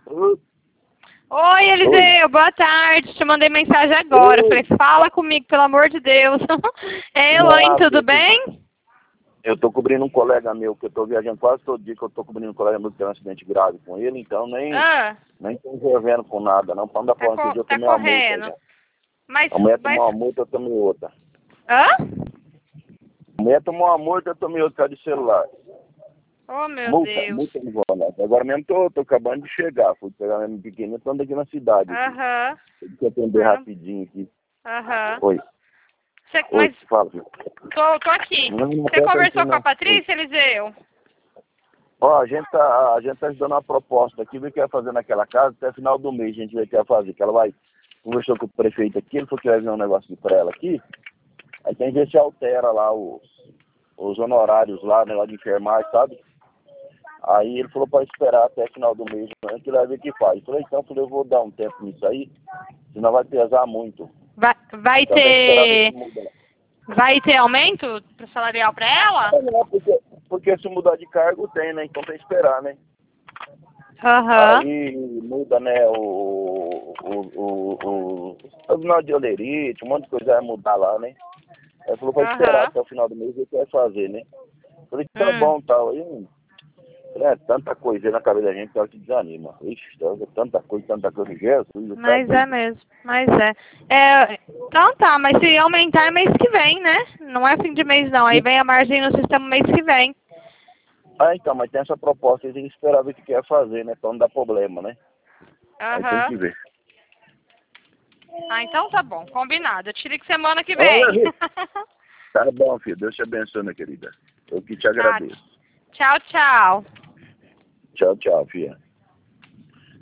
Oi, Eliseu, boa tarde. Te mandei mensagem agora. Oi. Falei, fala comigo, pelo amor de Deus. É, Elaine, tudo bem? Eu tô cobrindo um colega meu, que eu tô viajando quase todo dia, que eu tô cobrindo um colega meu que tem um acidente grave com ele, então nem tô envolvendo com nada, não. Pra não dar falando que eu Tá tomei uma multa correndo. já. Mas, A mulher tomou uma multa, eu tomei outra. Hã? A mulher tomou uma multa, eu tomei outra de celular. Oh, meu Multa Deus. não vou lá. Agora mesmo tô acabando de chegar, fui pegar minha pequena, tô andando aqui na cidade. Aham. Tem que atender rapidinho aqui. Aham. Oi. Oi, Mas fala, filho. tô aqui. Não Você aperta conversou aqui, com a não. Patrícia, Eliseu? Ó, a gente tá ajudando uma proposta aqui, vê o que vai fazer naquela casa, até final do mês a gente vê o que vai fazer, que ela vai, conversou com o prefeito aqui, ele falou que vai ver um negócio aqui pra ela aqui, aí tem que ver se altera lá os honorários lá, negócio de enfermagem, sabe? Aí ele falou pra esperar até final do mês, que ele vai ver o que faz. Eu falei, então, eu vou dar um tempo nisso aí, senão vai pesar muito. Vai Então tem que esperar ver ter... se muda. Vai ter aumento salarial pra ela? Não, porque se mudar de cargo tem, né? Então tem que esperar, né? Aham. Aí muda, né, o final de olerite, um monte de coisa vai mudar lá, né? Aí falou, vai esperar Aham. até o final do mês ver o que vai fazer, né? Falei, tá bom, tal. Aí, tanta coisa aí na cabeça da gente que ela te desanima. Ixi, tanta coisa, Jesus, tá Mas é doido. mesmo, mas é. Então tá, mas se aumentar é mês que vem, né? Não é fim de mês não, aí vem a margem no sistema mês que vem. Ah, então, mas tem essa proposta, aí tem que esperar ver o que quer fazer, né? Pra não dar problema, né? Aí tem Aham. que ver. Ah, então tá bom, combinado. Eu te ligo semana que vem. Olha, tá bom, filho. Deus te abençoe, minha querida. Eu que te Tá. agradeço. Tchau, tchau. Tchau, tchau, filha.